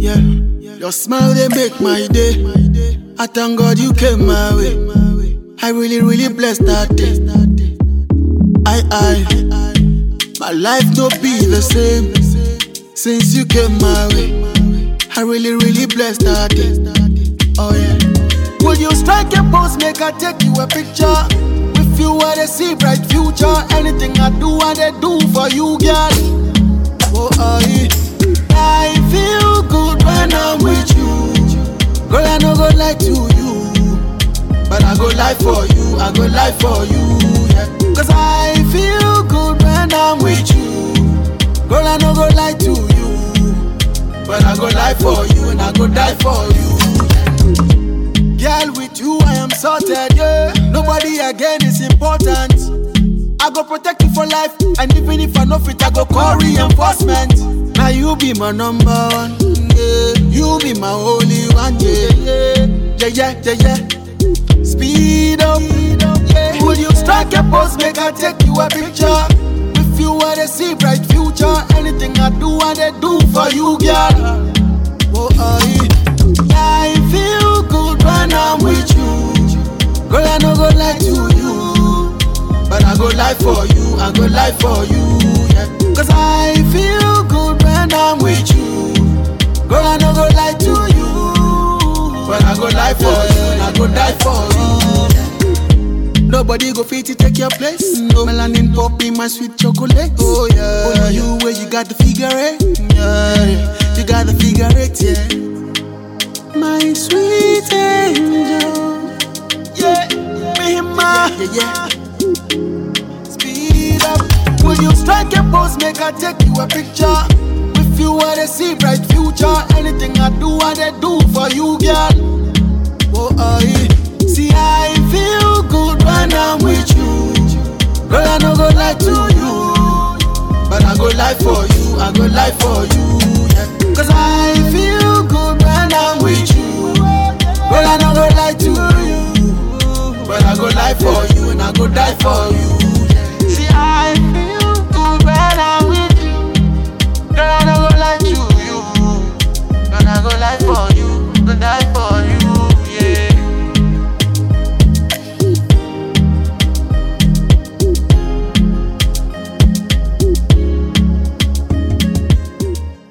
Yeah, your smile they make my day. I thank God you came my way. I really blessed that day. My life no be the same since you came my way. I really blessed that day. Oh yeah. Would you strike a pose, make I take you a picture? With you I dey see bright future. Anything I dey do for you, girl. Oh I feel good when I'm with you. Girl, I no go lie to you, but I go lie for you, I go lie for you, yeah. Cause I feel good when I'm with you. Girl, I no go lie to you, but I go lie for you and I go die for you, yeah. Girl, with you I am sorted, yeah. Nobody again is important. I go protect you for life, and even if I know fit, I go call reinforcement. Now you be my number one, yeah. You be my only one, yeah. Yeah. Speed up, yeah. Would you strike a pose, make I take you a picture? With you I dey see bright future. Anything I dey do for you, girl. Oh I feel good when I'm with you. Girl, I no go lie to you, but I go lie for you, I go lie for you, yeah. Cause I feel good when I'm with you. Girl, I no go lie to you, but I go lie for you and I go die for you. Nobody go fit to take your place. No melanin pop in my sweet chocolate. Oh yeah. Only you where you got the figure eight. Yeah. You got the figure eight, yeah. My sweet angel. Yeah. Yeah. Speed up. Will you strike a pose, make I take you a picture? With you I dey see bright future. Anything I dey do for you, girl. Oh see I feel good when I'm with you. Girl, I no go lie to you, but I go lie for you, I go lie for you, yeah. Cause I feel good when I'm with you. Girl, I no go lie to you, but I go lie for you and I go die for you.